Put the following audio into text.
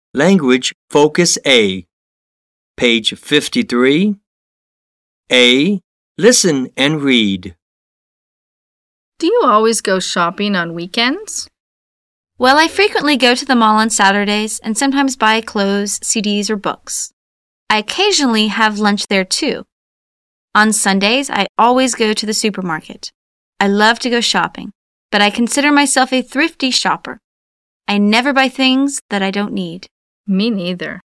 Language Focus A. Page 53. A. Listen and read. Do you always go shopping on weekends? Well, I frequently go to the mall on Saturdays and sometimes buy clothes, CDs, or books. I occasionally have lunch there too. On Sundays, I always go to the supermarket. I love to go shopping, but I consider myself a thrifty shopper. I never buy things that I don't need. Me neither.